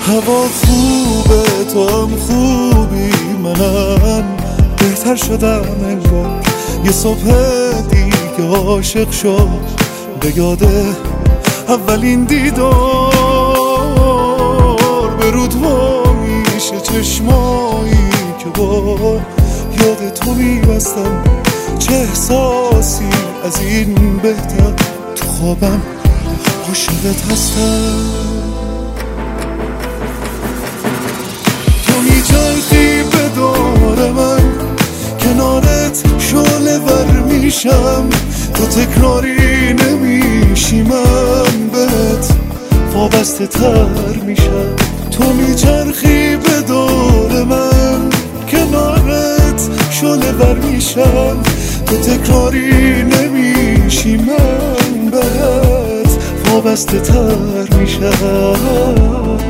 هوا خوبه تو هم خوبی، منم بهتر شدم انگار. یه صبح دیگه عاشق شد به یاده اولین دیدار. به رود وا میشه چشمایی که با یاد تو میبستم. چه احساسی از این بهتر، تو خوابم عاشقت هستم. تو میچرخی به دور من، کنارت شعله ور میشم. تو تکراری نمیشی، من بهت وابسته تر میشم. تو میچرخی به دور من، کنارت شعله ور میشم. تو تکراری نمیشی، من بهت وابسته تر میشم.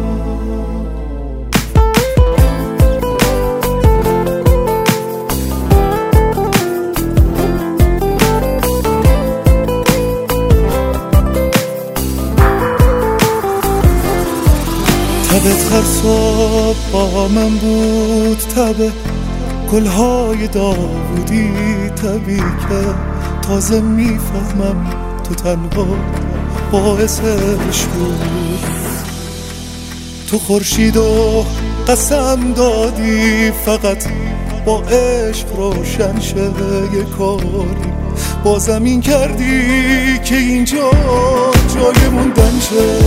تبت هر صبح با من بود، تبه گلهای داودی، تبی که تازه میفهمم تو تنها باعثش بود. تو خورشید و قسم دادی فقط با عشق روشن شه. یه کاری با زمین کردی که اینجا جای موندن شه،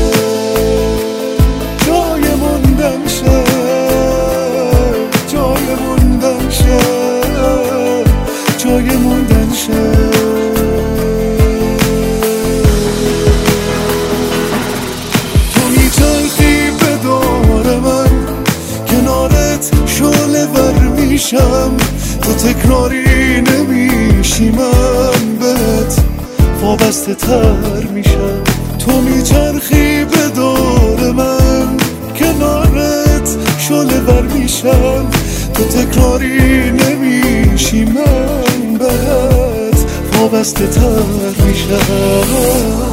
جای موندن شه، جای موندن شه، جای موندن شه. تو میچرخی به دور من، کنارت شعله ور میشم. تو تکراری نمیشی، من بهت وابسته تر میشم. تو میچرخی به دور من، کنارت شعله ور میشم. تو تکراری نمیشی، من بهت وابسته تر میشم.